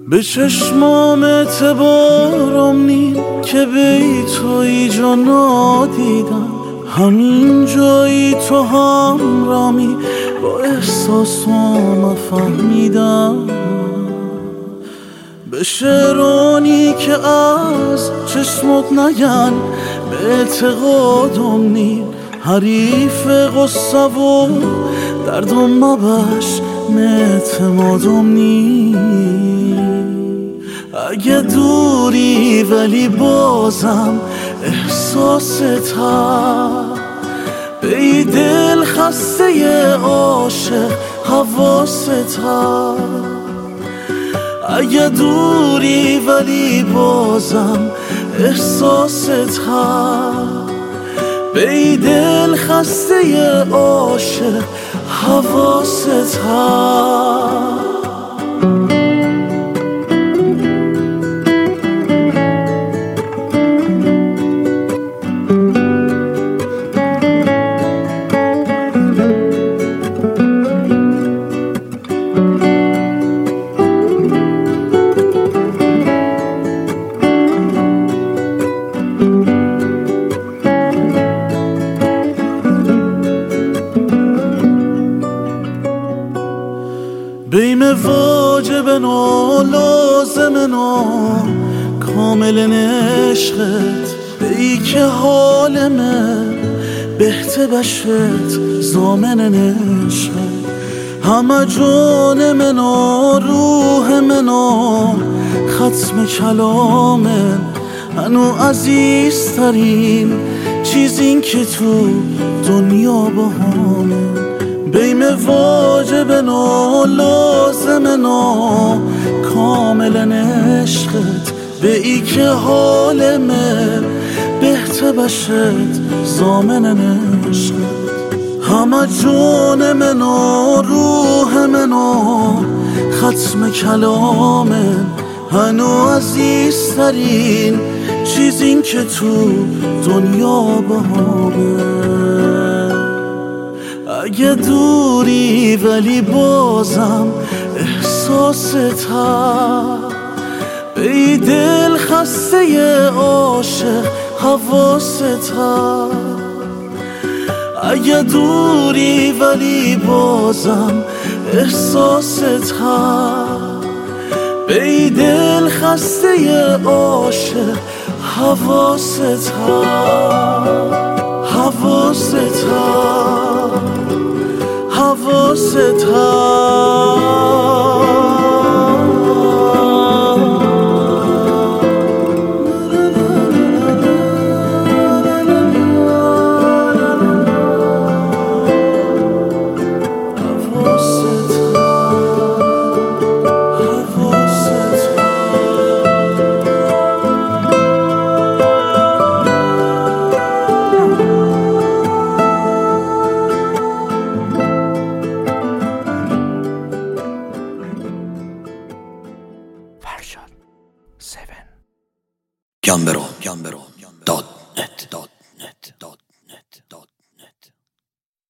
به چشمام اعتبارم نیم که بی توی جا نادیدم، همین جایی تو همرامی با احساسام فهمیدم. به شعرانی که از چشمت نگن به اعتقادم نیم، حریف غصه و دردم مبش اعتمادم نیم. اگه دوری ولی بازم احساست هست، به ای دل خسته عاشق حواست هست. اگه دوری ولی بازم احساست هست، به ای دل خسته عاشق حواست هست. بیم واجب نو لازم نو کامل عشقت، به ای که حالمه بهت بشت زامن عشقت. همه جان منو روح منو ختم کلامن، هنو عزیزترین چیز این که تو دنیا باهامه. بیم واجب نو لازم نو کامل عشقت، به ای که حالمه بهت بشت زامن عشقت. همه جان منو روح منو ختم کلامن، هنو عزیزترین چیز این که تو دنیا باهامه. اگه دوری ولی بازم احساست هست، به ای دل خسته عاشق حواست هست. اگه دوری ولی بازم احساست هست، به ای دل خسته عاشق حواست هست. حواست هست، حواست هست. Gambero